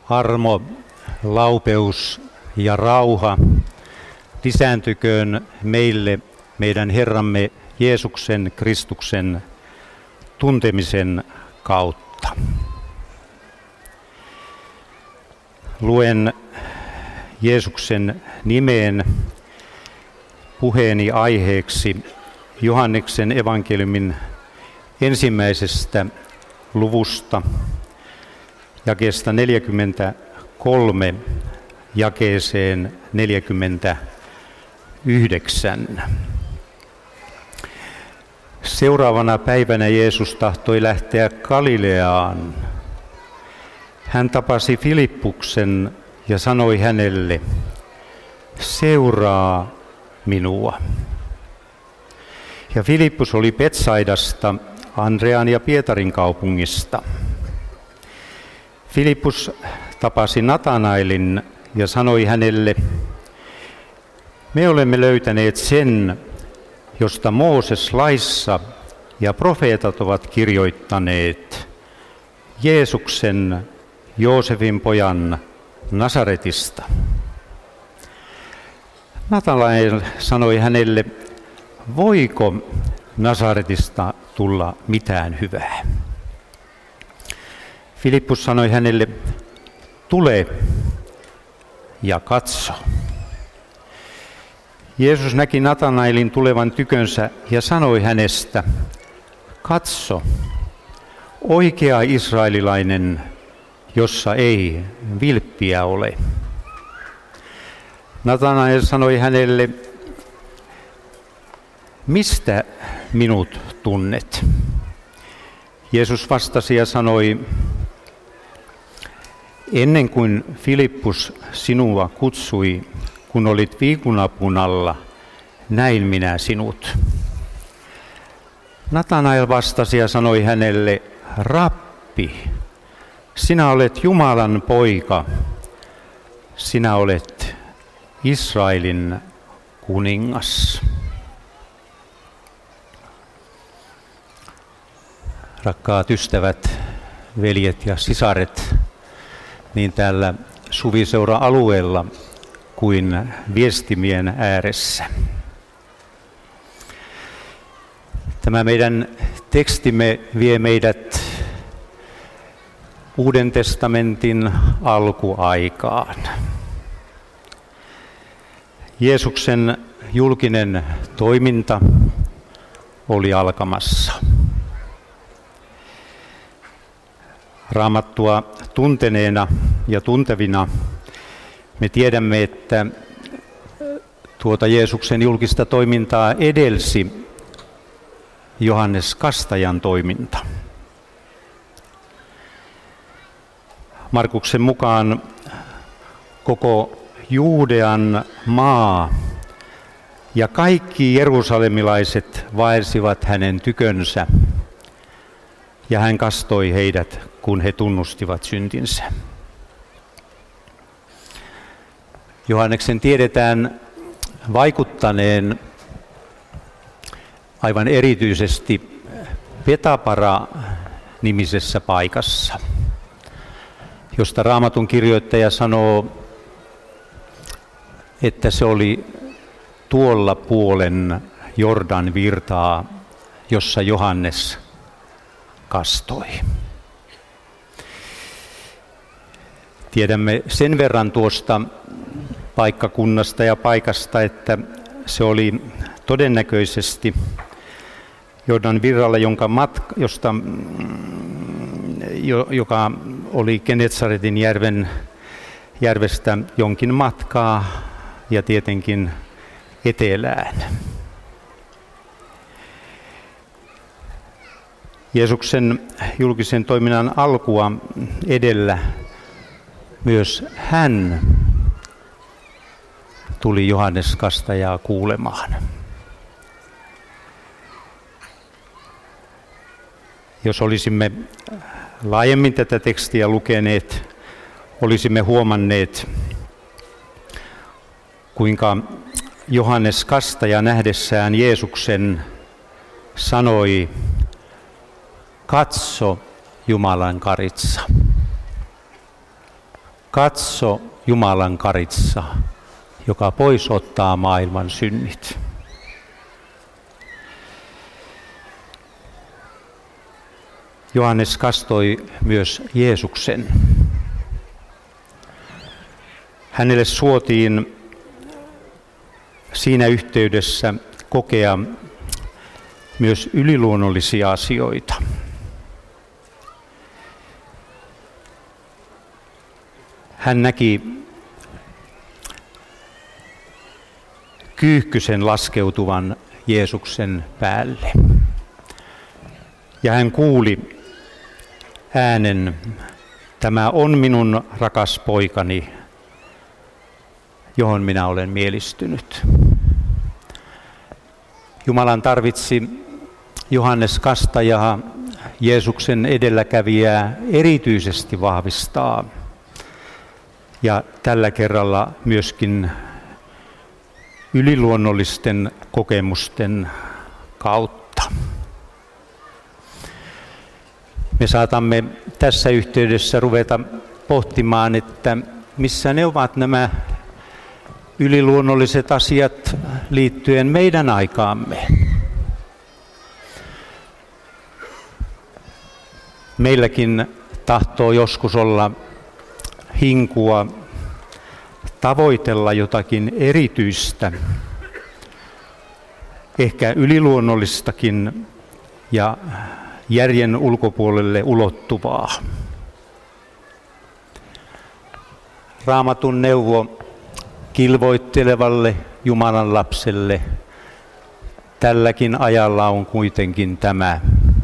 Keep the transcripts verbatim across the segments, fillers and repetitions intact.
Armo, laupeus ja rauha lisääntyköön meille meidän Herramme Jeesuksen Kristuksen tuntemisen kautta. Luen Jeesuksen nimeen puheeni aiheeksi Johanneksen evankeliumin ensimmäisestä luvusta jakeesta neljäkymmentäkolme jakeeseen neljäkymmentäyhdeksän. Seuraavana päivänä Jeesus tahtoi lähteä Galileaan. Hän tapasi Filippuksen ja sanoi hänelle, seuraa minua. Ja Filippus oli Betsaidasta, Andrean ja Pietarin kaupungista. Filippus tapasi Natanaelin ja sanoi hänelle, me olemme löytäneet sen, josta Mooses laissa ja profeetat ovat kirjoittaneet, Jeesuksen, Joosefin pojan Nasaretista. Natanael sanoi hänelle, voiko Nasaretista tulla mitään hyvää? Filippus sanoi hänelle, tule ja katso. Jeesus näki Natanaelin tulevan tykönsä ja sanoi hänestä, katso, oikea israelilainen, jossa ei vilppiä ole. Natanael sanoi hänelle, mistä minut tunnet? Jeesus vastasi ja sanoi, ennen kuin Filippus sinua kutsui, kun olit viikunapun alla, näin minä sinut. Natanael vastasi ja sanoi hänelle, Rabbi, sinä olet Jumalan poika, sinä olet Israelin kuningas. Rakkaat ystävät, veljet ja sisaret, niin täällä Suviseura-alueella kuin viestimien ääressä. Tämä meidän tekstimme vie meidät Uuden testamentin alkuaikaan. Jeesuksen julkinen toiminta oli alkamassa. Raamattua tunteneena ja tuntevina me tiedämme, että tuota Jeesuksen julkista toimintaa edelsi Johannes Kastajan toiminta. Markuksen mukaan koko Juudean maa ja kaikki jerusalemilaiset vaelsivat hänen tykönsä ja hän kastoi heidät, kun he tunnustivat syntinsä. Johanneksen tiedetään vaikuttaneen aivan erityisesti Betapara-nimisessä paikassa, josta Raamatun kirjoittaja sanoo, että se oli tuolla puolen Jordan virtaa, jossa Johannes kastoi. Tiedämme sen verran tuosta paikkakunnasta ja paikasta, että se oli todennäköisesti Jordan virralla, jonka matka, josta, joka oli Genetsaretin järven, järvestä jonkin matkaa ja tietenkin etelään. Jeesuksen julkisen toiminnan alkua edellä myös hän tuli Johannes Kastajaa kuulemaan. Jos olisimme laajemmin tätä tekstiä lukeneet, olisimme huomanneet, kuinka Johannes Kastaja nähdessään Jeesuksen sanoi, katso Jumalan karitsa. katso Jumalan karitsa, joka pois ottaa maailman synnit. Johannes kastoi myös Jeesuksen. Hänelle suotiin siinä yhteydessä kokea myös yliluonnollisia asioita. Hän näki kyyhkysen laskeutuvan Jeesuksen päälle. Ja hän kuuli äänen, tämä on minun rakas poikani, johon minä olen mielistynyt. Jumalan tarvitsi Johannes Kastajaa, Jeesuksen edelläkävijää, erityisesti vahvistaa. Ja tällä kerralla myöskin yliluonnollisten kokemusten kautta. Me saatamme tässä yhteydessä ruveta pohtimaan, että missä ne ovat nämä yliluonnolliset asiat liittyen meidän aikaamme. Meilläkin tahtoo joskus olla hinkua tavoitella jotakin erityistä, ehkä yliluonnollistakin ja järjen ulkopuolelle ulottuvaa. Raamatun neuvo kilvoittelevalle Jumalan lapselle tälläkin ajalla on kuitenkin tämä: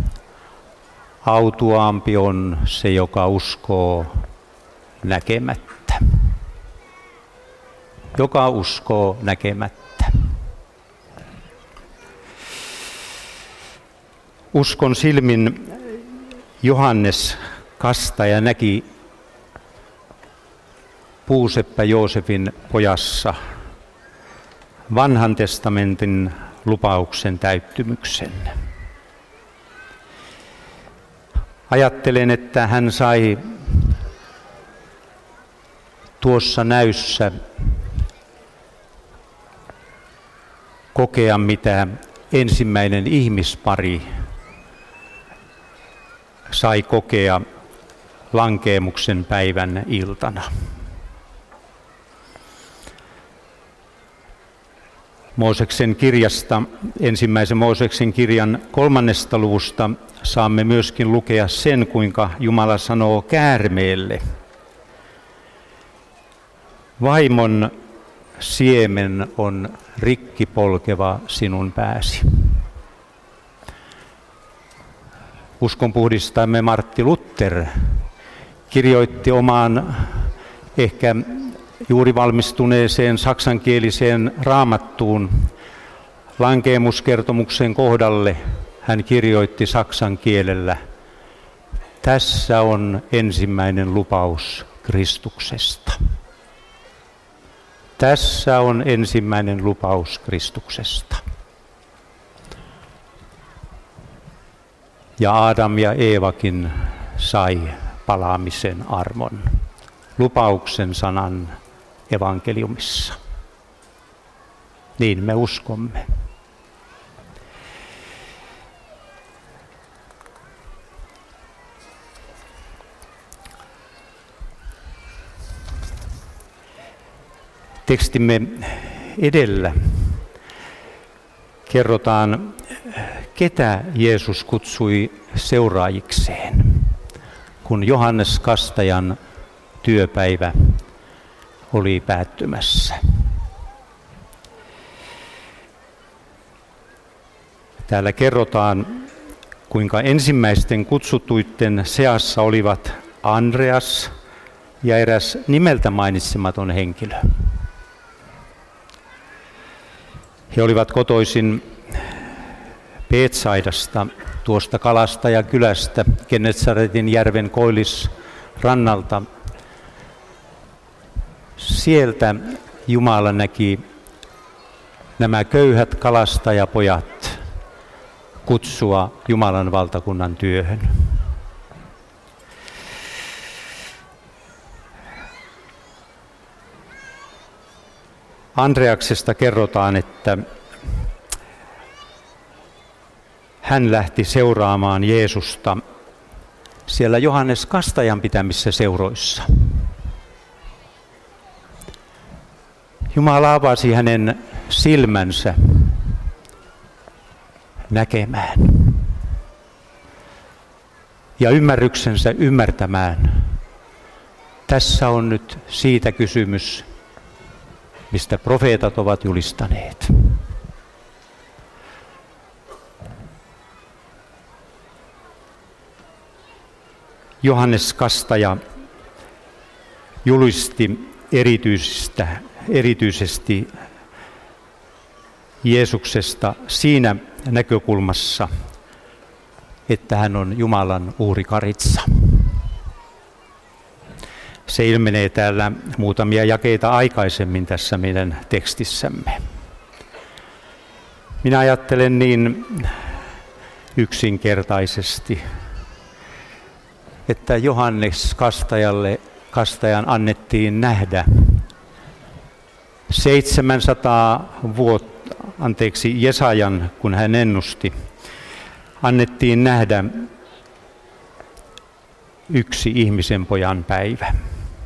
autuaampi on se, joka uskoo näkemättä. Joka uskoo näkemättä. Uskon silmin Johannes Kastaja näki puuseppä Joosefin pojassa vanhan testamentin lupauksen täyttymyksen. Ajattelen, että hän sai tuossa näyssä kokea, mitä ensimmäinen ihmispari sai kokea lankeemuksen päivän iltana. Mooseksen kirjasta, ensimmäisen Mooseksen kirjan kolmannesta luvusta saamme myöskin lukea sen, kuinka Jumala sanoo käärmeelle: vaimon siemen on rikki polkeva sinun pääsi. Uskonpuhdistajamme Martti Luther kirjoitti omaan ehkä juuri valmistuneeseen saksankieliseen raamattuun lankeemuskertomuksen kohdalle. Hän kirjoitti saksan kielellä: tässä on ensimmäinen lupaus Kristuksesta. Tässä on ensimmäinen lupaus Kristuksesta. Ja Adam ja Eevakin sai palaamisen armon, lupauksen sanan evankeliumissa. Niin me uskomme. Tekstimme edellä kerrotaan, ketä Jeesus kutsui seuraajikseen, kun Johannes Kastajan työpäivä oli päättymässä. Täällä kerrotaan, kuinka ensimmäisten kutsuttuiden seassa olivat Andreas ja eräs nimeltä mainitsematon henkilö. He olivat kotoisin Betsaidasta, tuosta kalastajakylästä, Genetsaretin järven koillisrannalta. Sieltä Jumala näki nämä köyhät kalastajapojat kutsua Jumalan valtakunnan työhön. Andreaksesta kerrotaan, että hän lähti seuraamaan Jeesusta siellä Johannes Kastajan pitämissä seuroissa. Jumala avasi hänen silmänsä näkemään ja ymmärryksensä ymmärtämään. Tässä on nyt siitä kysymys, mistä profeetat ovat julistaneet. Johannes Kastaja julisti erityistä, erityisesti Jeesuksesta siinä näkökulmassa, että hän on Jumalan uhrikaritsa. Se ilmenee täällä muutamia jakeita aikaisemmin tässä meidän tekstissämme. Minä ajattelen niin yksinkertaisesti, että Johannes Kastajalle, Kastajan annettiin nähdä seitsemänsataa vuotta, anteeksi Jesajan, kun hän ennusti, annettiin nähdä yksi ihmisen pojan päivä.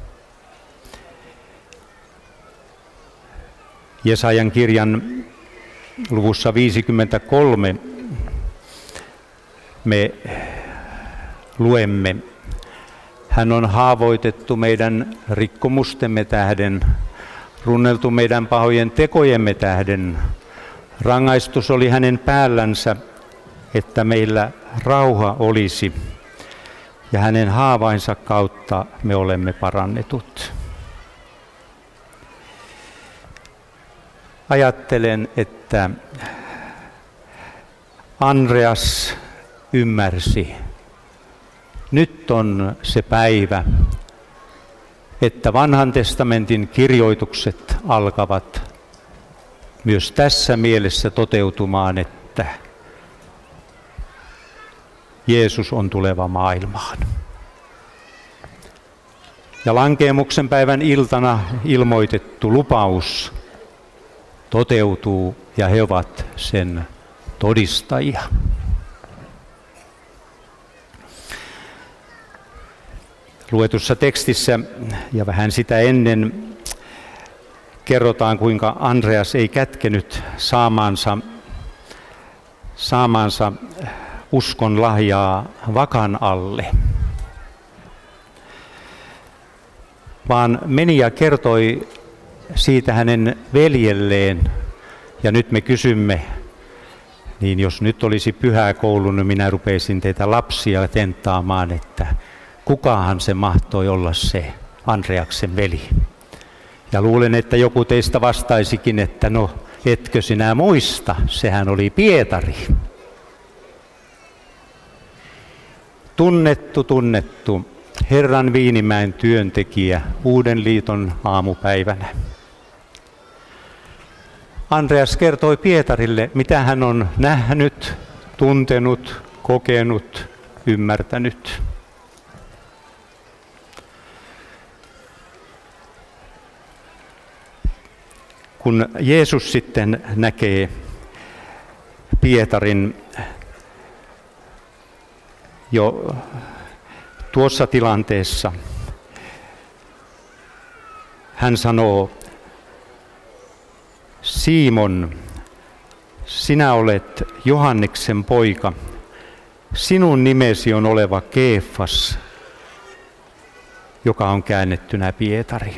Jesajan kirjan luvussa viisikymmentäkolme me luemme, hän on haavoitettu meidän rikkomustemme tähden, runneltu meidän pahojen tekojemme tähden. Rangaistus oli hänen päällänsä, että meillä rauha olisi, ja hänen haavainsa kautta me olemme parannetut. Ajattelen, että Andreas ymmärsi, nyt on se päivä, että vanhan testamentin kirjoitukset alkavat myös tässä mielessä toteutumaan, että Jeesus on tuleva maailmaan. Ja lankeemuksen päivän iltana ilmoitettu lupaus toteutuu ja he ovat sen todistajia. Luetussa tekstissä ja vähän sitä ennen kerrotaan, kuinka Andreas ei kätkenyt saamaansa, saamaansa uskon lahjaa vakan alle, vaan meni ja kertoi siitä hänen veljelleen. Ja nyt me kysymme, niin jos nyt olisi pyhäkoulu, niin minä rupeisin teitä lapsia tenttaamaan, että kukahan se mahtoi olla se Andreaksen veli. Ja luulen, että joku teistä vastaisikin, että no etkö sinä muista, sehän oli Pietari. Tunnettu, tunnettu Herran Viinimäen työntekijä Uuden liiton aamupäivänä. Andreas kertoi Pietarille, mitä hän on nähnyt, tuntenut, kokenut, ymmärtänyt. Kun Jeesus sitten näkee Pietarin jo tuossa tilanteessa, hän sanoo, Simon, sinä olet Johanneksen poika, sinun nimesi on oleva Keefas, joka on käännettynä Pietari.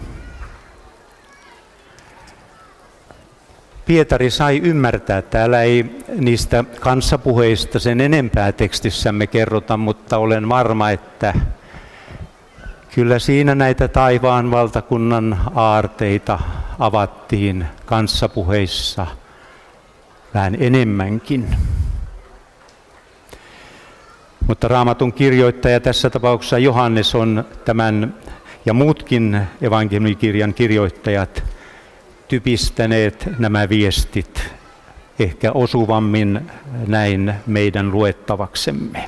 Pietari sai ymmärtää, täällä ei niistä kanssapuheista sen enempää tekstissämme kerrota, mutta olen varma, että kyllä siinä näitä taivaan valtakunnan aarteita avattiin kanssapuheissa vähän enemmänkin. Mutta Raamatun kirjoittaja, tässä tapauksessa Johannes, on tämän ja muutkin evankeliumikirjan kirjoittajat typistäneet nämä viestit ehkä osuvammin näin meidän luettavaksemme.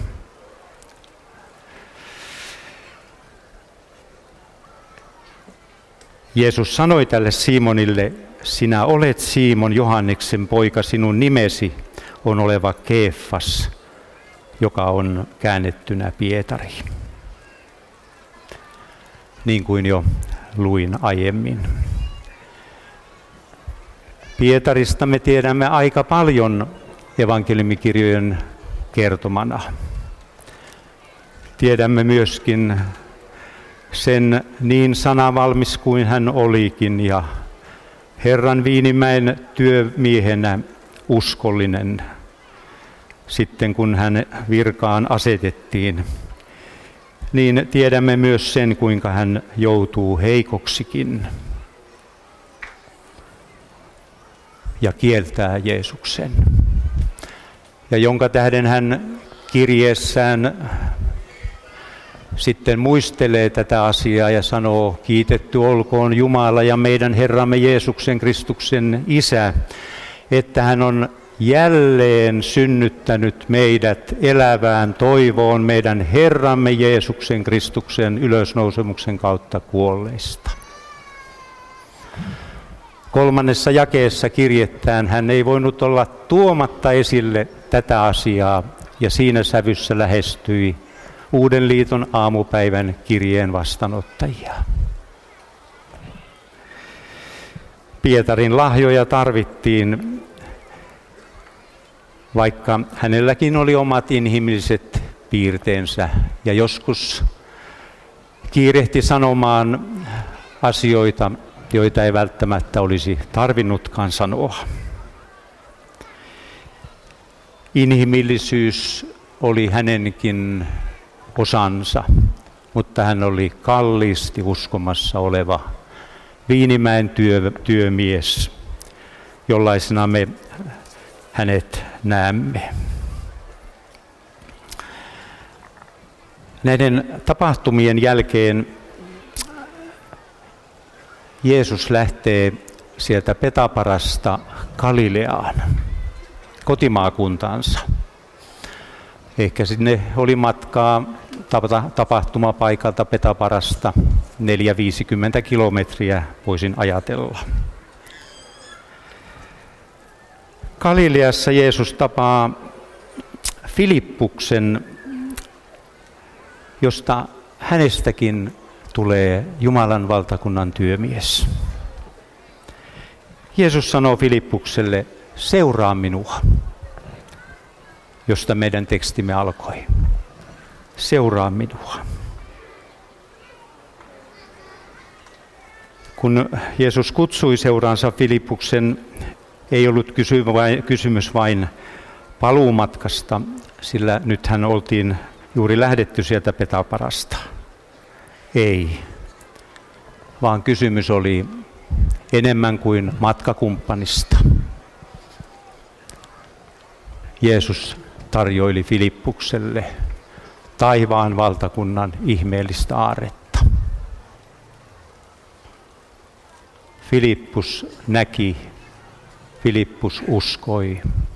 Jeesus sanoi tälle Simonille, sinä olet Simon Johanneksen poika, sinun nimesi on oleva Keefas, joka on käännettynä Pietari. Niin kuin jo luin aiemmin. Pietarista me tiedämme aika paljon evankeliumikirjojen kertomana. Tiedämme myöskin sen niin sanavalmis kuin hän olikin ja Herran Viinimäen työmiehenä uskollinen sitten kun hän virkaan asetettiin, niin tiedämme myös sen, kuinka hän joutuu heikoksikin ja kieltää Jeesuksen. Ja jonka tähden hän kirjeessään sitten muistelee tätä asiaa ja sanoo, kiitetty olkoon Jumala ja meidän Herramme Jeesuksen Kristuksen Isä, että hän on jälleen synnyttänyt meidät elävään toivoon meidän Herramme Jeesuksen Kristuksen ylösnousemuksen kautta kuolleista. Kolmannessa jakeessa kirjettään hän ei voinut olla tuomatta esille tätä asiaa ja siinä sävyssä lähestyi Uuden liiton aamupäivän kirjeen vastaanottajia. Pietarin lahjoja tarvittiin, vaikka hänelläkin oli omat inhimilliset piirteensä ja joskus kiirehti sanomaan asioita, joita ei välttämättä olisi tarvinnutkaan sanoa. Inhimillisyys oli hänenkin osansa, mutta hän oli kalliisti uskomassa oleva Viinimäen työ, työmies, jollaisena me hänet näemme. Näiden tapahtumien jälkeen Jeesus lähtee sieltä Betabarasta Galileaan, kotimaakuntaansa. Ehkä sinne oli matkaa tapahtumapaikalta Betabarasta neljä viisikymmentä kilometriä, voisin ajatella. Galileassa Jeesus tapaa Filippuksen, josta hänestäkin tulee Jumalan valtakunnan työmies. Jeesus sanoo Filippukselle, seuraa minua, josta meidän tekstimme alkoi. Seuraa minua. Kun Jeesus kutsui seuraansa Filippuksen, ei ollut kysymys vain paluumatkasta, sillä nythän oltiin juuri lähdetty sieltä Betabarasta. Ei, vaan kysymys oli enemmän kuin matkakumppanista. Jeesus tarjoili Filippukselle taivaan valtakunnan ihmeellistä aarretta. Filippus näki, Filippus uskoi.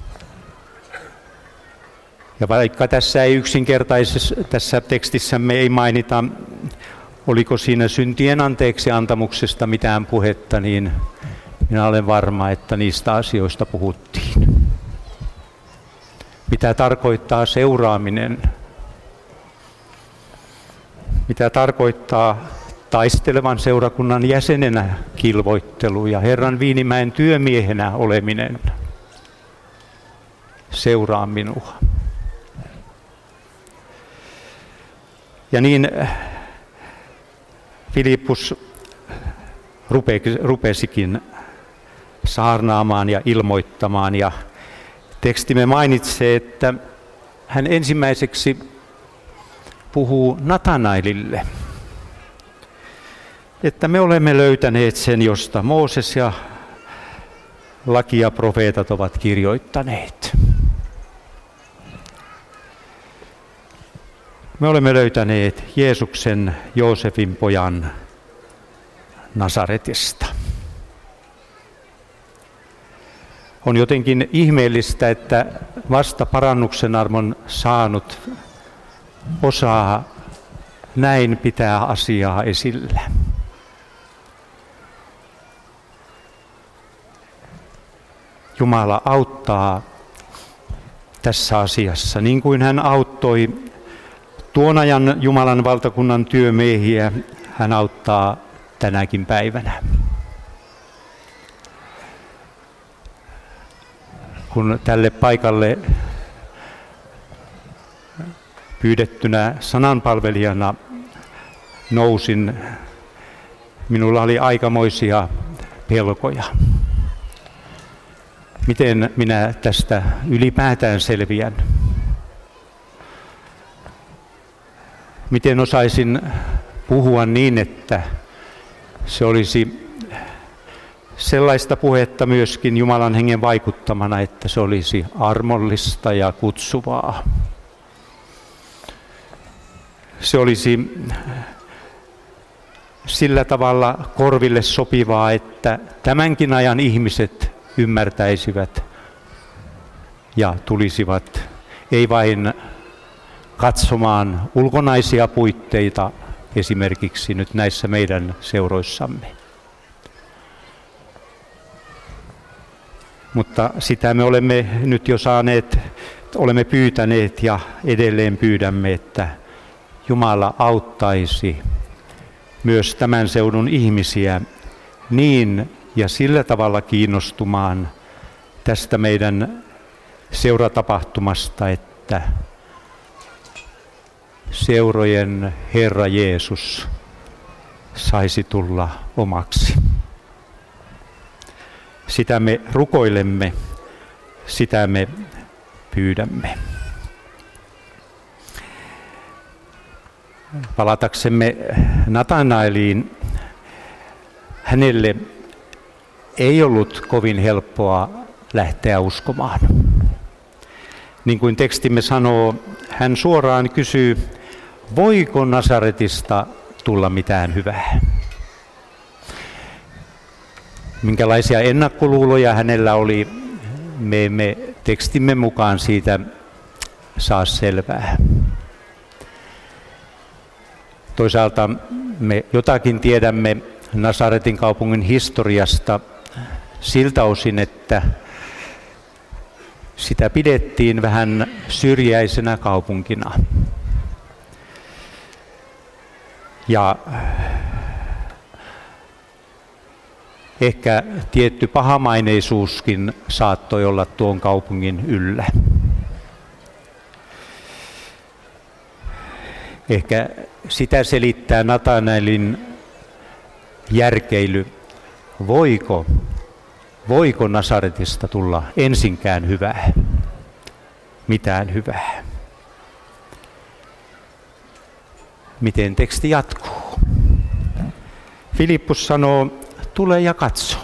Ja vaikka tässä ei yksinkertaisessa tässä tekstissämme ei mainita, oliko siinä syntien anteeksi antamuksesta mitään puhetta, niin minä olen varma, että niistä asioista puhuttiin. Mitä tarkoittaa seuraaminen? Mitä tarkoittaa taistelevan seurakunnan jäsenenä kilvoittelu ja Herran Viinimäen työmiehenä oleminen? Seuraa minua. Ja niin Filippus rupesikin saarnaamaan ja ilmoittamaan ja tekstimme mainitsee, että hän ensimmäiseksi puhuu Natanaelille, että me olemme löytäneet sen, josta Mooses ja laki ja profeetat ovat kirjoittaneet. Me olemme löytäneet Jeesuksen, Joosefin pojan Nasaretista. On jotenkin ihmeellistä, että vasta parannuksen armon saanut osaa näin pitää asiaa esillä. Jumala auttaa tässä asiassa, niin kuin hän auttoi tuon ajan Jumalan valtakunnan työmiehiä, hän auttaa tänäkin päivänä. Kun tälle paikalle pyydettynä sananpalvelijana nousin, minulla oli aikamoisia pelkoja. Miten minä tästä ylipäätään selviän? Miten osaisin puhua niin, että se olisi sellaista puhetta myöskin Jumalan hengen vaikuttamana, että se olisi armollista ja kutsuvaa. Se olisi sillä tavalla korville sopivaa, että tämänkin ajan ihmiset ymmärtäisivät ja tulisivat ei vain katsomaan ulkonaisia puitteita esimerkiksi nyt näissä meidän seuroissamme. Mutta sitä me olemme nyt jo saaneet, olemme pyytäneet ja edelleen pyydämme, että Jumala auttaisi myös tämän seudun ihmisiä niin ja sillä tavalla kiinnostumaan tästä meidän seuratapahtumasta, että seurojen Herra Jeesus saisi tulla omaksi. Sitä me rukoilemme, sitä me pyydämme. Palataksemme Natanaeliin, hänelle ei ollut kovin helppoa lähteä uskomaan. Niin kuin tekstimme sanoo, hän suoraan kysyy, voiko Nasaretista tulla mitään hyvää? Minkälaisia ennakkoluuloja hänellä oli, me emme tekstimme mukaan siitä saa selvää. Toisaalta me jotakin tiedämme Nasaretin kaupungin historiasta siltä osin, että sitä pidettiin vähän syrjäisenä kaupunkina. Ja ehkä tietty pahamaineisuuskin saattoi olla tuon kaupungin yllä. Ehkä sitä selittää Natanaelin järkeily. Voiko, voiko Nasaretista tulla ensinkään hyvää? Mitään hyvää. Miten teksti jatkuu? Filippus sanoo, tule ja katso.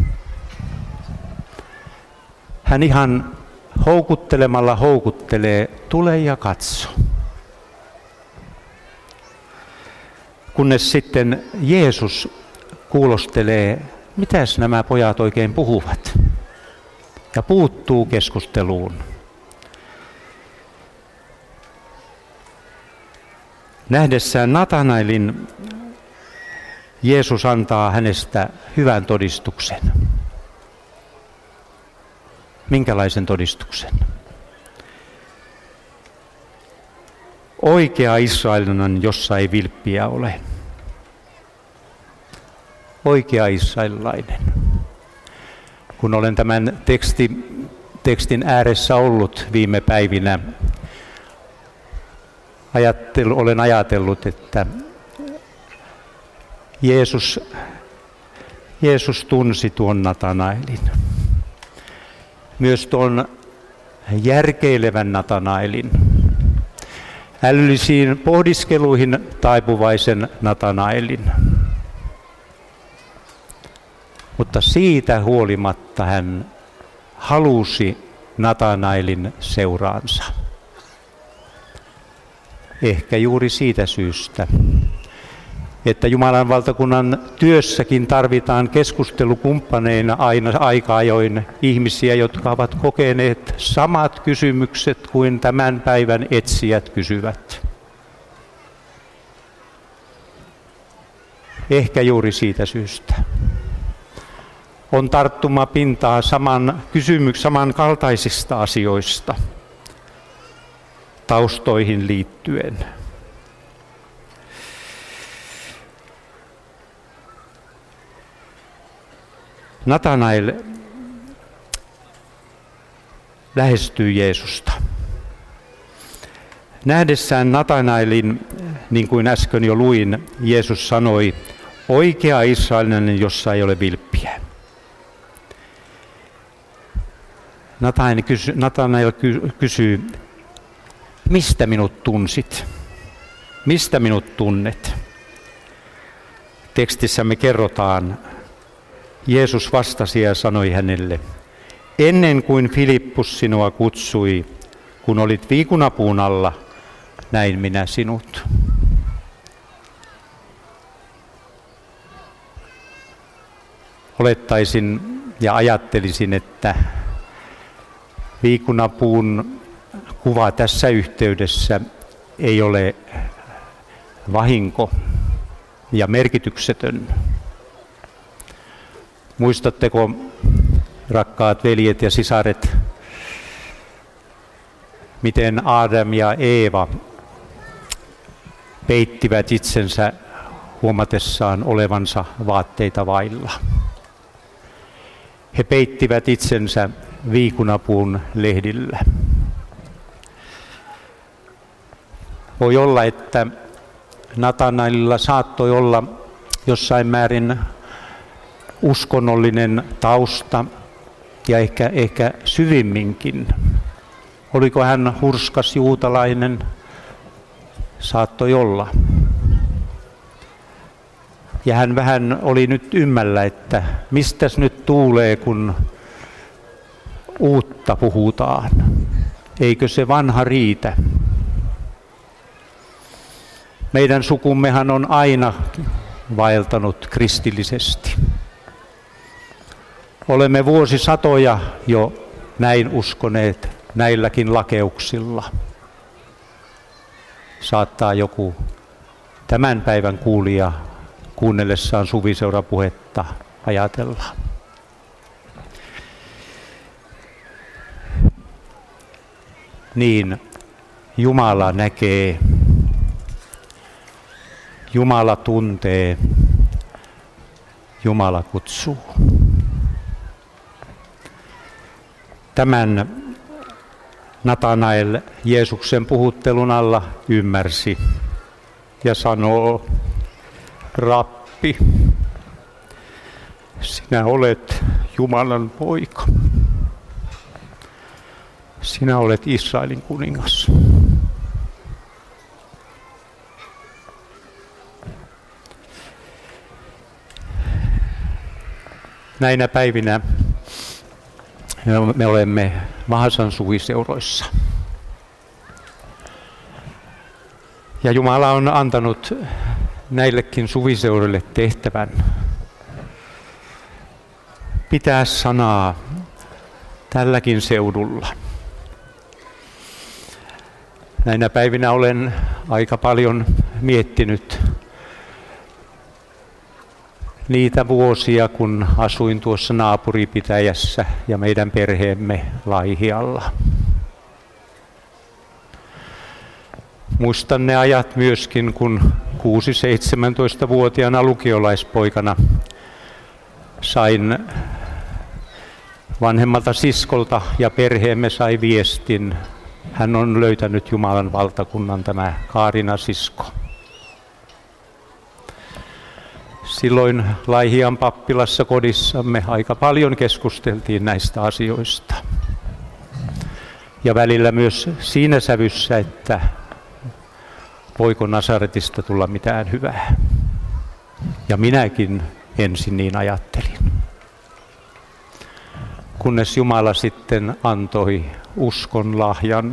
Hän ihan houkuttelemalla houkuttelee, tule ja katso. Kunnes sitten Jeesus kuulostelee, mitäs nämä pojat oikein puhuvat, ja puuttuu keskusteluun. Nähdessään Natanaelin, Jeesus antaa hänestä hyvän todistuksen. Minkälaisen todistuksen? Oikea israelilainen, jossa ei vilppiä ole. Oikea israelilainen. Kun olen tämän teksti, tekstin ääressä ollut viime päivinä, ajattelu, olen ajatellut, että Jeesus, Jeesus tunsi tuon Natanaelin. Myös tuon järkeilevän Natanaelin. Älyllisiin pohdiskeluihin taipuvaisen Natanaelin. Mutta siitä huolimatta hän halusi Natanaelin seuraansa. Ehkä juuri siitä syystä, että Jumalan valtakunnan työssäkin tarvitaan keskustelukumppaneina aina aika ajoin ihmisiä, jotka ovat kokeneet samat kysymykset kuin tämän päivän etsijät kysyvät. Ehkä juuri siitä syystä. on tarttumapintaa saman kysymys, samankaltaisista asioista taustoihin liittyen. Natanael lähestyy Jeesusta. Nähdessään Natanaelin, niin kuin äsken jo luin, Jeesus sanoi, oikea israelilainen, jossa ei ole vilppiä. Natanael kysyy, Natanael kysyy, mistä minut tunsit? Mistä minut tunnet? Tekstissämme kerrotaan, Jeesus vastasi ja sanoi hänelle, ennen kuin Filippus sinua kutsui, kun olit viikunapuun alla, näin minä sinut. Olettaisin ja ajattelisin, että viikunapuun kuva tässä yhteydessä ei ole vahinko ja merkityksetön. Muistatteko, rakkaat veljet ja sisaret, miten Adam ja Eeva peittivät itsensä huomatessaan olevansa vaatteita vailla. He peittivät itsensä viikunapuun lehdillä. Voi olla, että Natanaelilla saattoi olla jossain määrin uskonnollinen tausta ja ehkä, ehkä syvimminkin. Oliko hän hurskas juutalainen? Saattoi olla. Ja hän vähän oli nyt ymmällä, että mistäs nyt tuulee, kun uutta puhutaan. Eikö se vanha riitä? Meidän sukummehan on aina vaeltanut kristillisesti. Olemme vuosisatoja jo näin uskoneet näilläkin lakeuksilla. Saattaa joku tämän päivän kuulija kuunnellessaan suviseurapuhetta ajatella. Niin, Jumala näkee, Jumala tuntee, Jumala kutsuu. Tämän Natanael Jeesuksen puhuttelun alla ymmärsi ja sanoo, Rappi, sinä olet Jumalan poika. Sinä olet Israelin kuningas. Näinä päivinä me olemme Vahasan suviseuroissa. Ja Jumala on antanut näillekin suviseuroille tehtävän pitää sanaa tälläkin seudulla. Näinä päivinä olen aika paljon miettinyt niitä vuosia, kun asuin tuossa naapuripitäjässä ja meidän perheemme Laihialla. Muistan ne ajat myöskin, kun kuusi-seitsemäntoistavuotiaana lukiolaispoikana sain vanhemmalta siskolta ja perheemme sai viestin. Hän on löytänyt Jumalan valtakunnan, tämä Kaarina sisko. Silloin Laihian pappilassa kodissamme aika paljon keskusteltiin näistä asioista. Ja välillä myös siinä sävyssä, että voiko Nasaretista tulla mitään hyvää. Ja minäkin ensin niin ajattelin. Kunnes Jumala sitten antoi uskon lahjan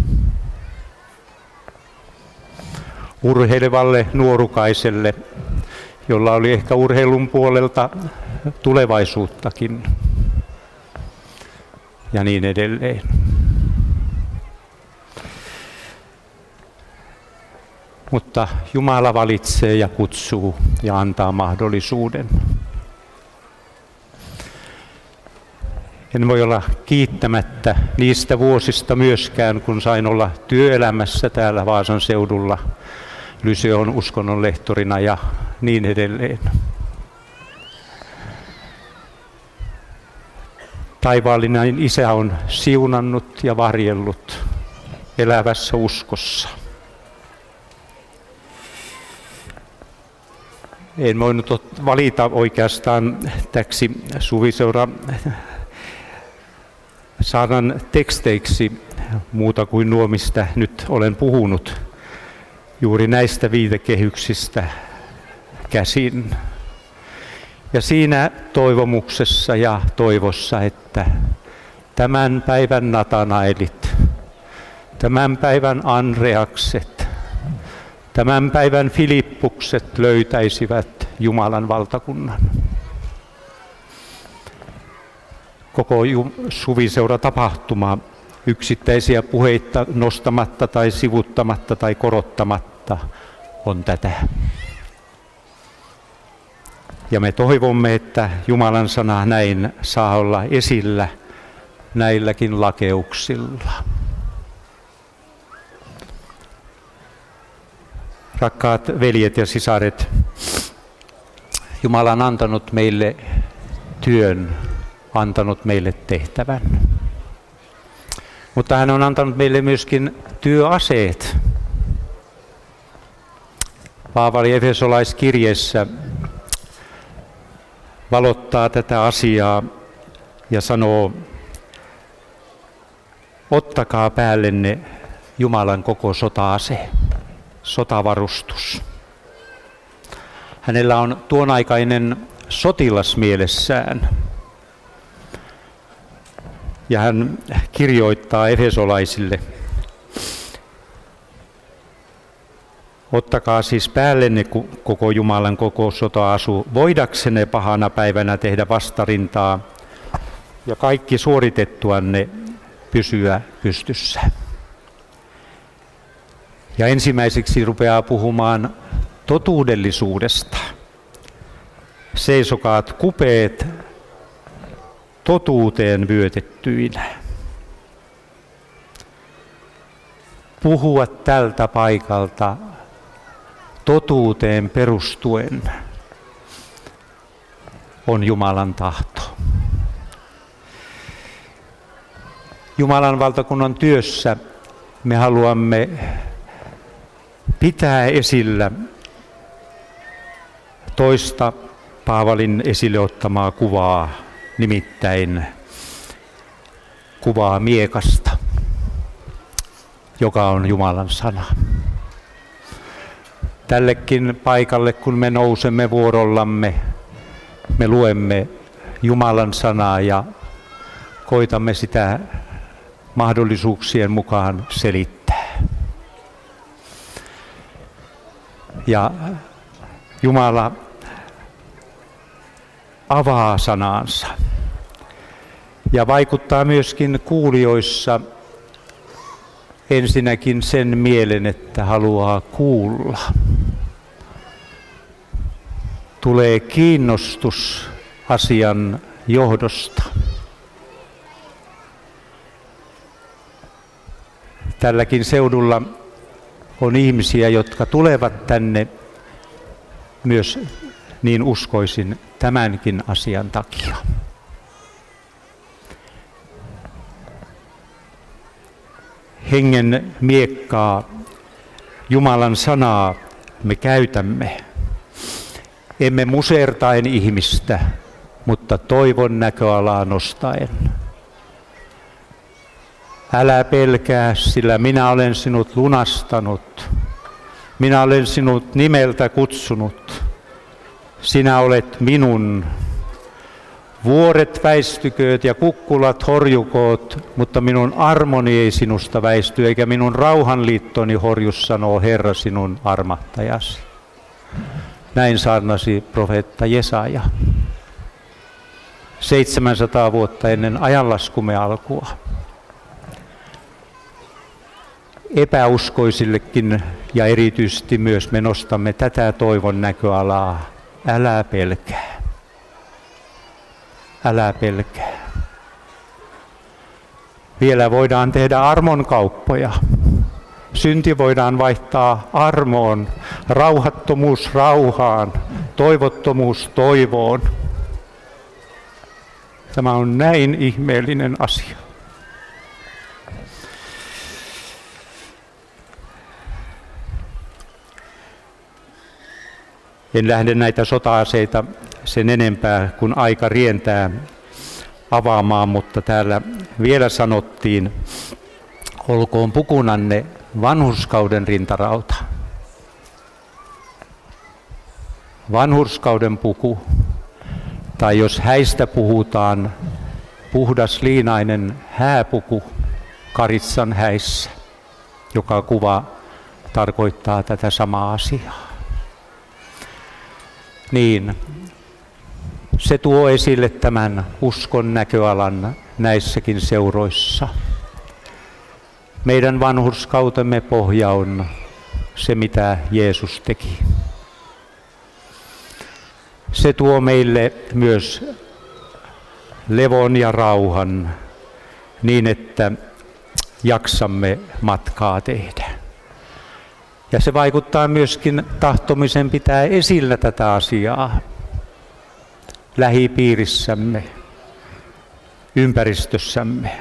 urheilevalle nuorukaiselle, jolla oli ehkä urheilun puolelta tulevaisuuttakin ja niin edelleen. Mutta Jumala valitsee ja kutsuu ja antaa mahdollisuuden. En voi olla kiittämättä niistä vuosista myöskään, kun sain olla työelämässä täällä Vaasan seudulla Lyseon uskonnonlehtorina ja niin edelleen. Taivaallinen Isä on siunannut ja varjellut elävässä uskossa. En voinut valita oikeastaan täksi suviseura saarnan teksteiksi muuta kuin nuo, mistä nyt olen puhunut, juuri näistä viitekehyksistä käsin. Ja siinä toivomuksessa ja toivossa, että tämän päivän Natanaelit, tämän päivän Andreakset, tämän päivän Filippukset löytäisivät Jumalan valtakunnan. Koko suviseuratapahtuma yksittäisiä puheita nostamatta tai sivuttamatta tai korottamatta on tätä. Ja me toivomme, että Jumalan sana näin saa olla esillä näilläkin lakeuksilla. Rakkaat veljet ja sisaret, Jumala on antanut meille työn, antanut meille tehtävän. Mutta hän on antanut meille myöskin työaseet. Paavali Efesolaiskirjeessä valottaa tätä asiaa ja sanoo, ottakaa päällenne Jumalan koko sota-ase, sotavarustus. Hänellä on tuonaikainen sotilas mielessään. Ja hän kirjoittaa efesolaisille, ottakaa siis päällenne koko Jumalan koko sota-asu, voidaksenne pahana päivänä tehdä vastarintaa ja kaikki suoritettuanne pysyä pystyssä. Ja ensimmäiseksi rupeaa puhumaan totuudellisuudesta. Seisokaat kupeet totuuteen vyötettyinä. Puhua tältä paikalta totuuteen perustuen on Jumalan tahto. Jumalan valtakunnan työssä me haluamme pitää esillä toista Paavalin esille ottamaa kuvaa, nimittäin kuvaa miekasta, joka on Jumalan sana. Tällekin paikalle, kun me nousemme vuorollamme, me luemme Jumalan sanaa ja koitamme sitä mahdollisuuksien mukaan selittää. Ja Jumala avaa sanaansa ja vaikuttaa myöskin kuulijoissa ensinnäkin sen mielen, että haluaa kuulla. Tulee kiinnostus asian johdosta. Tälläkin seudulla on ihmisiä, jotka tulevat tänne myös, niin uskoisin, tämänkin asian takia. Hengen miekkaa, Jumalan sanaa me käytämme. Emme musertaen ihmistä, mutta toivon näköalaa nostaen. Älä pelkää, sillä minä olen sinut lunastanut. Minä olen sinut nimeltä kutsunut. Sinä olet minun. Vuoret väistykööt ja kukkulat horjukoot, mutta minun armoni ei sinusta väisty, eikä minun rauhanliittoni horju, sanoo Herra sinun armahtajasi. Näin saarnasi profeetta Jesaja. seitsemänsataa vuotta ennen ajanlaskumme alkua. Epäuskoisillekin ja erityisesti myös me nostamme tätä toivon näköalaa. Älä pelkää. Älä pelkää. Vielä voidaan tehdä armon kauppoja. Synti voidaan vaihtaa armoon, rauhattomuus rauhaan, toivottomuus toivoon. Tämä on näin ihmeellinen asia. En lähde näitä sota-aseita sen enempää, kun aika rientää avaamaan, mutta täällä vielä sanottiin, olkoon pukunanne vanhurskauden rintarauta. Vanhurskauden puku, tai jos häistä puhutaan, puhdas liinainen hääpuku Karitsan häissä, joka kuva tarkoittaa tätä samaa asiaa. Niin, se tuo esille tämän uskon näköalan näissäkin seuroissa. Meidän vanhurskautemme pohja on se, mitä Jeesus teki. Se tuo meille myös levon ja rauhan niin, että jaksamme matkaa tehdä. Ja se vaikuttaa myöskin tahtomisen pitää esillä tätä asiaa lähipiirissämme, ympäristössämme.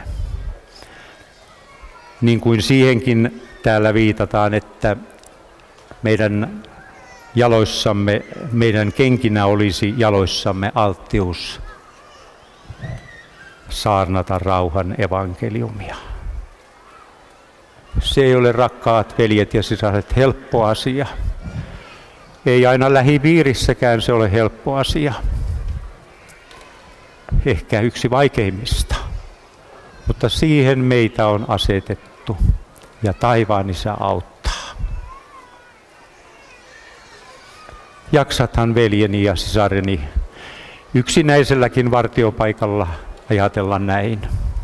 Niin kuin siihenkin täällä viitataan, että meidän jaloissamme, meidän kenkinä olisi jaloissamme alttius saarnata rauhan evankeliumia. Se ei ole, rakkaat veljet ja sisaret, helppo asia. Ei aina lähipiirissäkään se ole helppo asia. Ehkä yksi vaikeimmista. Mutta siihen meitä on asetettu ja taivaan Isä auttaa. Jaksathan veljeni ja sisareni yksinäiselläkin vartiopaikalla ajatella näin.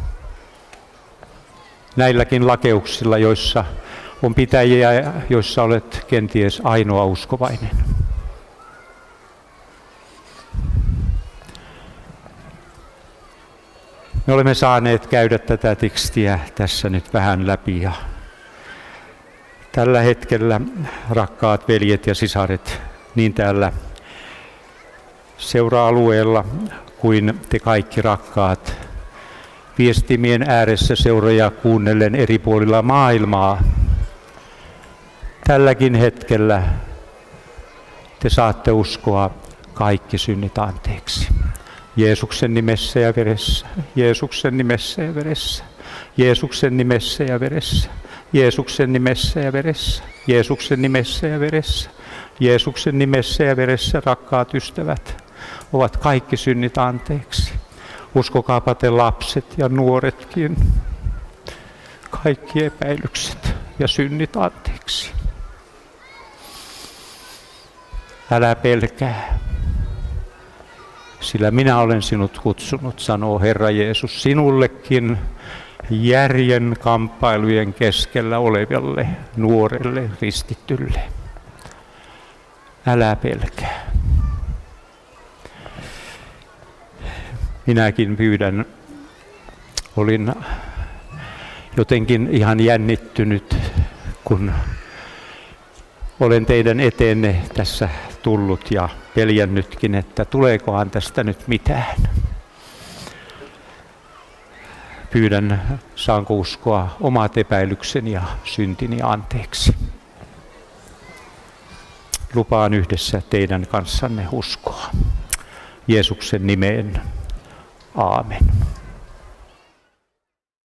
Näilläkin lakeuksilla, joissa on pitäjiä, joissa olet kenties ainoa uskovainen. Me olemme saaneet käydä tätä tekstiä tässä nyt vähän läpi. Ja tällä hetkellä, rakkaat veljet ja sisaret, niin täällä seura-alueella kuin te kaikki rakkaat, viestimien ääressä seuroja kuunnellen eri puolilla maailmaa. Tälläkin hetkellä te saatte uskoa kaikki synnit anteeksi. Jeesuksen nimessä ja veressä, Jeesuksen nimessä ja veressä, Jeesuksen nimessä ja veressä, Jeesuksen nimessä ja veressä, Jeesuksen nimessä ja veressä, Jeesuksen nimessä ja veressä, rakkaat ystävät, ovat kaikki synnit anteeksi. Uskokaapa te lapset ja nuoretkin, kaikki epäilykset ja synnit anteeksi. Älä pelkää, sillä minä olen sinut kutsunut, sanoo Herra Jeesus, sinullekin järjen kamppailujen keskellä olevalle nuorelle ristittylle. Älä pelkää. Minäkin pyydän, olin jotenkin ihan jännittynyt, kun olen teidän eteenne tässä tullut ja peljännytkin, että tuleekohan tästä nyt mitään. Pyydän, saanko uskoa omat epäilykseni ja syntini anteeksi. Lupaan yhdessä teidän kanssanne uskoa. Jeesuksen nimeen. Aamen.